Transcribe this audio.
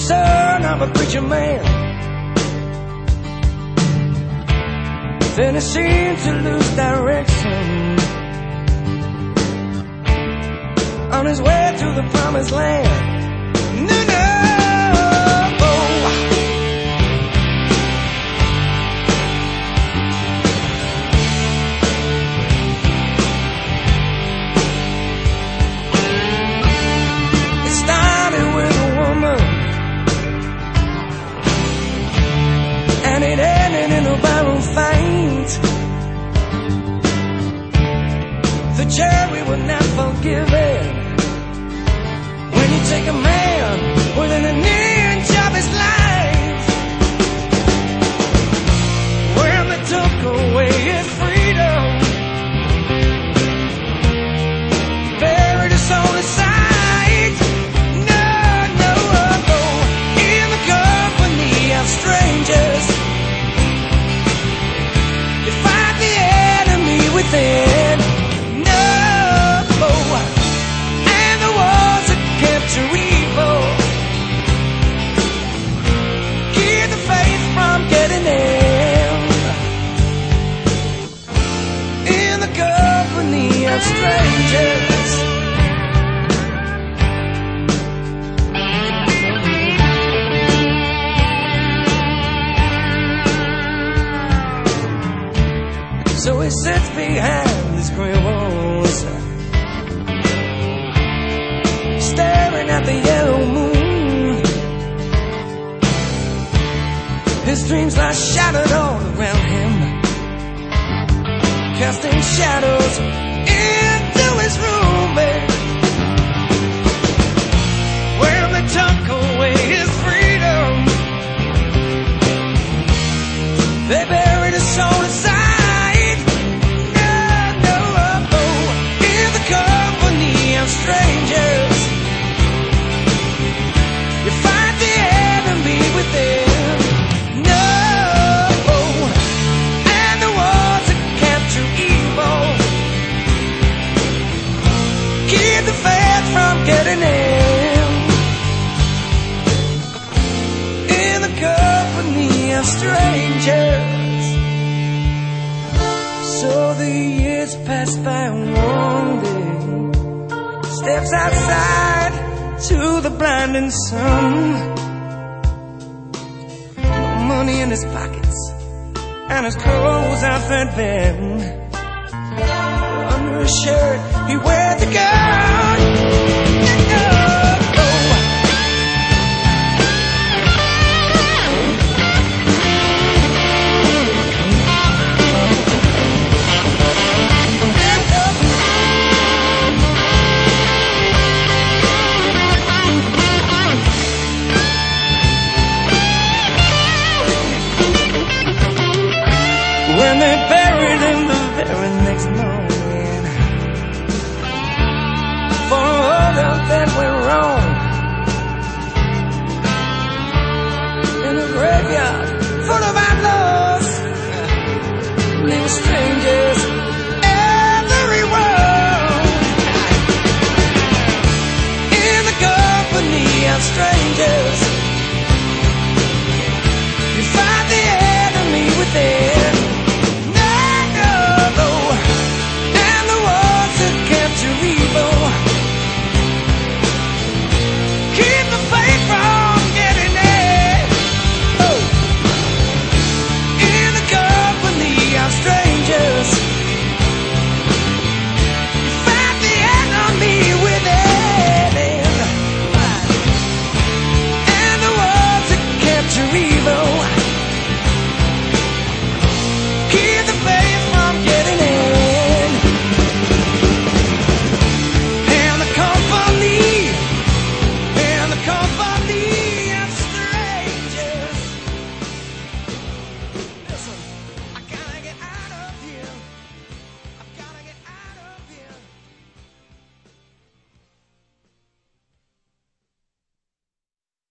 son of a preacher man. Then he seemed to lose direction on his way to the promised land. No, no. It ended in a viral fight. The jury would not forgive it when you take a man within an inch of his life. When they took away his freedom, buried his soul inside. No, no, no, in the company of strangers. Within, no, and the walls that kept you evil keep the faith from getting in the company of strangers. So he sits behind these gray walls, staring at the yellow moon. His dreams lie shattered all around him, casting shadows into his room. When they took away his freedom, they buried his soul inside. Strangers, you fight the enemy within. No, and the walls that kept you evil keep the faith from getting in the company of strangers. So the years pass by one day. Steps outside to the blinding sun. No money in his pockets and his clothes are threadbare. Under his shirt he wears a gun.